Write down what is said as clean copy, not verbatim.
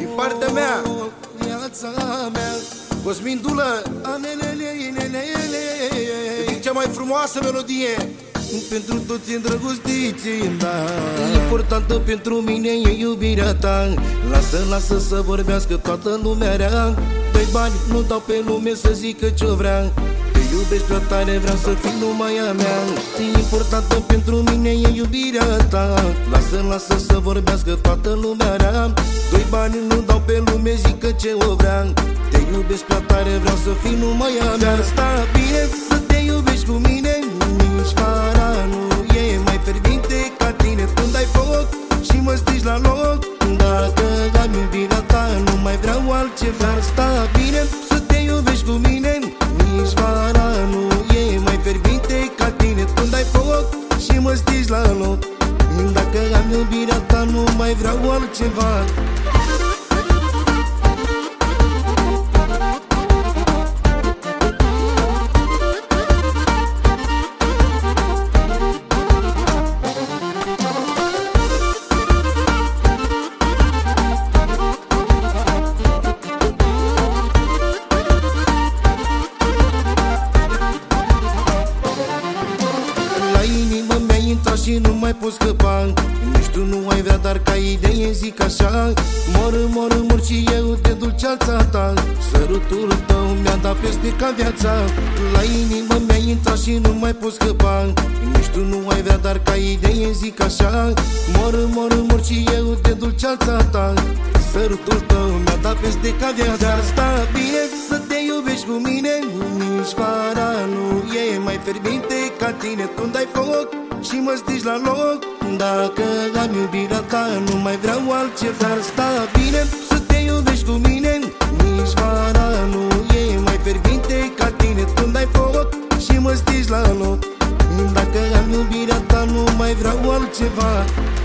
partea mea, viața mea, Cosmin Dulă, e cea mai frumoasă melodie pentru toți îndrăgostiți, da. Importantă pentru mine e iubirea ta. Lasă să vorbească toată lumea rea. Doi bani nu dau pe lume să zică ce-o vrea. Te iubesc prea tare, vreau să fii numai a mea. Importantă pentru mine e iubirea ta. Lasă să vorbească toată lumea rea. Doi bani nu dau pe lume, zică ce-o vrea. Te iubesc prea tare, vreau să fii numai a mea. Sta bine să te iubești cu mine, nici vara nu e mai fierbinte ca tine. Tu dai foc și mă strici la loc. Dacă am iubirea ta, nu mai vreau altceva. Dar sta bine să te iubești cu mine, nici vara nu e mai fierbinte ca tine. Tu dai foc și mă strici la loc. Dacă am iubirea ta, nu mai vreau altceva. Și nu mai pot scăpa. Nici tu nu ai vrea, dar ca idee zic așa. Mor și eu de dulceața ta. Sărutul tău mi-a dat peste ca viața. La inimă mi-ai intrat și nu mai pot scăpa. Nici tu nu ai vrea, dar ca idee zic așa. Mor și eu de dulceața ta. Sărutul tău mi-a dat peste ca viața. Dar sta bine să te iubești cu mine, nici vara nu e mai fierbinte ca tine. Tu dai foc și mă strici la loc. Dacă am iubirea ta, nu mai vreau altceva. Dar sta bine să te iubești cu mine, nici vara nu e mai fierbinte ca tine. Tu dai foc și mă strici la loc. Dacă am iubirea ta, nu mai vreau altceva.